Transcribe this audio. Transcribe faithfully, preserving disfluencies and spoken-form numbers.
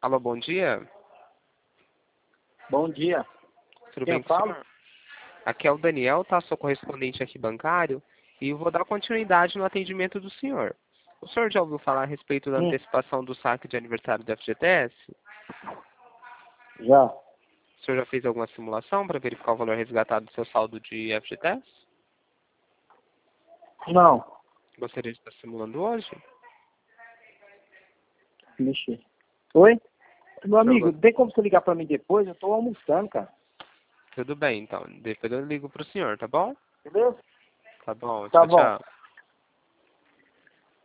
Alô, bom dia. Bom dia. Tudo Quem bem com o fala? senhor? Aqui é o Daniel, tá? Sou correspondente aqui bancário e vou dar continuidade no atendimento do senhor. O senhor já ouviu falar a respeito da Hum, antecipação do saque de aniversário do F G T S? já. O senhor já fez alguma simulação para verificar o valor resgatado do seu saldo de F G T S? Não. Gostaria de estar simulando hoje? Mexer. Oi? Meu O senhor amigo, go- tem como você ligar pra mim depois? Eu tô almoçando, cara. Tudo bem, então. Depois eu ligo pro senhor, tá bom? Beleza? Tá bom, Tá tchau, bom. tchau.